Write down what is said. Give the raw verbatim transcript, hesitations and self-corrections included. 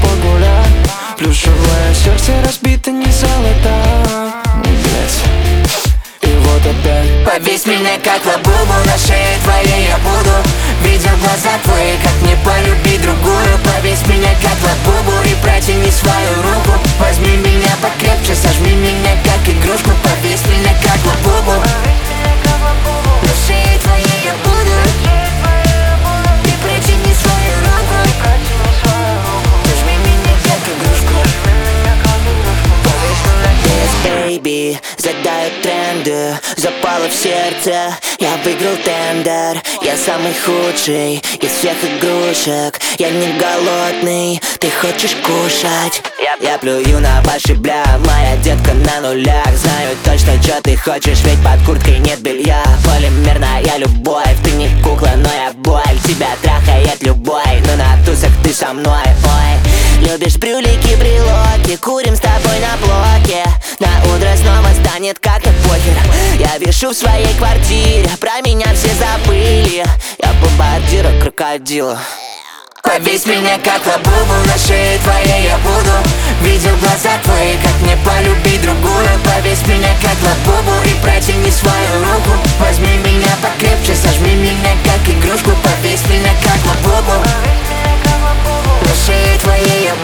погулять. Плюшевое сердце разбито, не золото. Блять. И вот опять. Повесь меня как лабубу, на шее твоей я буду. Видел глаза твои, как мне полюбить другую. Повесь меня как лабубу и протяни свою руку. Возьми меня покрепче, сожми меня как игрушку. Повесь меня как лабубу, на шее твоей я буду. И протяни свою руку. Возьми меня как игрушку. Yes, baby, задают тренды, запало в сердце, я выиграл тендер. Я самый худший из всех игрушек. Я не голодный, ты хочешь кушать? Я, я плюю на ваши бля, моя детка на нулях. Знаю точно, что ты хочешь, ведь под курткой нет белья. Полимерная любовь, ты не кукла, но я боль. Тебя трахает любой, но на тусах ты со мной, ой. Любишь брюлики, брелоки, курим с тобой на блоке. На утро снова станет как-то похер. Я вешу в своей квартире, про меня все забыли. Я бомбардира крокодила. Повесь меня как лабубу, на шее твоей я буду. Видел глаза твои, как мне полюбить другую. Повесь меня как лабубу и протяни свою руку. Возьми меня покрепче, сожми меня как игрушку. Повесь меня как лабубу, на шее твоей я буду.